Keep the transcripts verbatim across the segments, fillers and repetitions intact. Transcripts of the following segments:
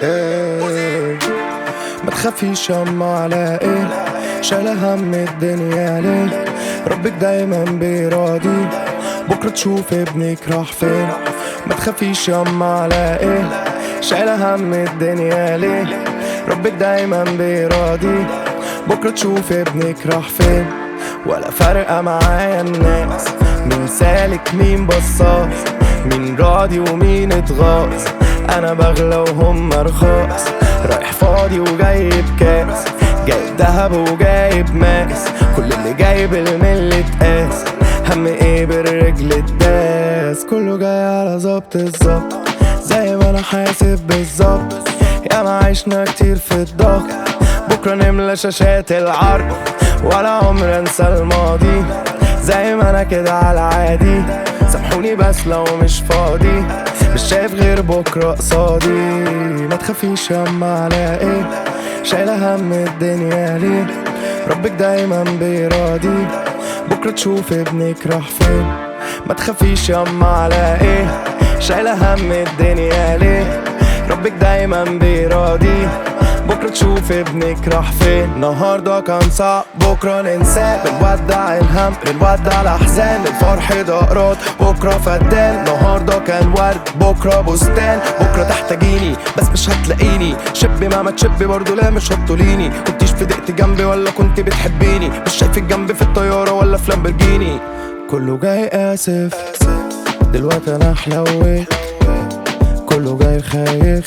ايه ما تخافيش ياما على ايه، شايلة هم الدنيا ليه؟ ربك دايما بيراضي، بكرة تشوف ابنك راح فين. ما تخافيش ياما على ايه، شايلة هم الدنيا ليه؟ ربك دايما بيراضي، بكرة تشوف ابنك راح فين. ولا فارقة معايا الناس، مين سالك مين بصاص، مين راضي ومين اتغاظ. انا بغلى وهم رخاص، رايح فاضي وجايب كاس، جايب دهب وجايب ماس، كل اللي جايب المل اتقاس. هم ايه بالرجل الداس، كله جاي على ظبط الظبط زي ما انا حاسب بالظبط. يا ما عشنا كتير في الضغط، بكرة نملى شاشات العرض، ولا عمر انسى الماضي زي ما انا كده على عادي. سامحوني بس لو مش فاضي، مش شايف غير بكرة قصادي. ما تخافيش ياما على ايه، شايلة هم الدنيا ليه؟ ربك دايما بيراضي، بكرة تشوف ابنك راح فين. ما تخافيش ياما على ايه، شايلة هم الدنيا ليه؟ ربك دايما بيراضي، بكرة تشوف ابنك راح فين. النهاردة كان صعب بكرة ننساه، بنودع الهم بنودع الأحزان، الفرح دقرات بكرة فدان. النهاردة كان ورد بكرة بستان، بكرة تحتاجيني بس مش هتلاقيني. شبي مهما تشبي برضو لا مش هتطوليني. كنتيش في دقتي جنبي ولا كنت بتحبيني، مش شايفك جنبي في الطيارة ولا في لامبرجيني. كله جاي آسف دلوقتي أنا حلويت، كله جاي خايف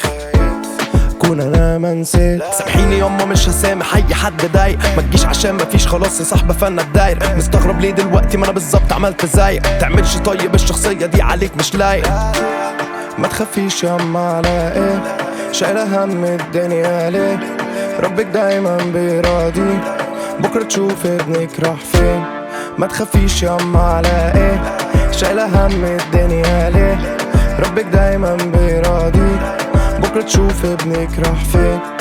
كون انا منسيت. سامحيني ياما مش هسامح اي حد ضايق، ما تجيش عشان مفيش خلاص يا صاحبه فانا الداير. مستغرب ليه دلوقتي ما انا بالظبط عملت زيك، تعملش طيب الشخصيه دي عليك مش لايق. ما تخافيش ياما على ايه، شايله هم الدنيا ليه؟ ربك دايما بيراضي، بكره تشوف ابنك راح فين. ما تخافيش ياما على ايه، شايله هم الدنيا ليه؟ ربك دايما بيراضي، بكرة تشوف ابنك راح فين.